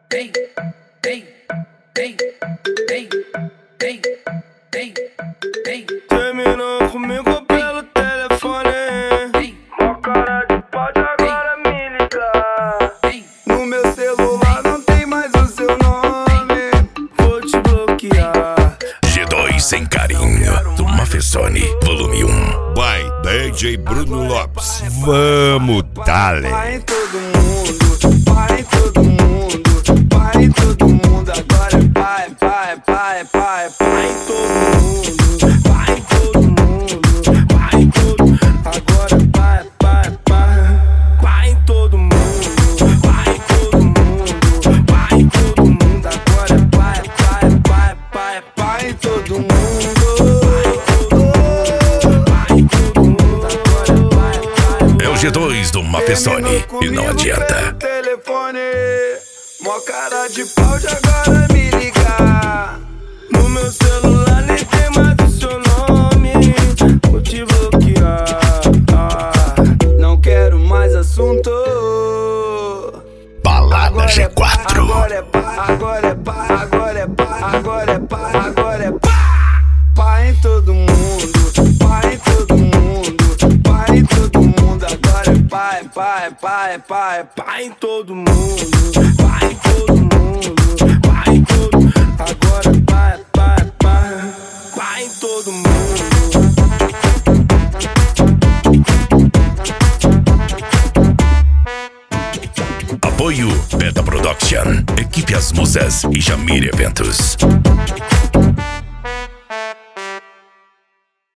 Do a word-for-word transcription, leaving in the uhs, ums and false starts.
vem, vem, vem, vem, vem, vem, vem. Terminou comigo pelo telefone. Mó cara de pau de agora me ligar. No meu celular não tem mais o seu nome. Vou te bloquear. G dois sem carinho do Mafezone, volume um. Vai, D J Bruno Lopes. Vamos, dale. Vai em todo mundo, vai em todo mundo, vai em todo mundo. Agora é pai, pai, pai, pai, pai em todo mundo, vai em todo mundo, vai em todo mundo. Agora é pai, pai, pai, vai em todo mundo, vai em todo mundo, vai em todo mundo. Agora é pai, pai, pai, pai, pai em todo mundo. É o G dois do Mafezone e não adianta. Telefone, mó cara de pau de agora me ligar. No meu celular nem tem mais o seu nome. Vou te bloquear. Ah, não quero mais assunto. Balada G quatro. Agora é pá, agora é pá, agora é pá, agora é pá, agora é pá. Pá em todo mundo, pá em todo mundo, pá em todo mundo. Agora é pai, pai, pai, pai, pai em todo mundo, pai em todo mundo, pai em todo mundo. Agora é pai, pai, pai, pai em todo mundo. Apoio Beta Production, Equipe As Musas e Jamir Eventos.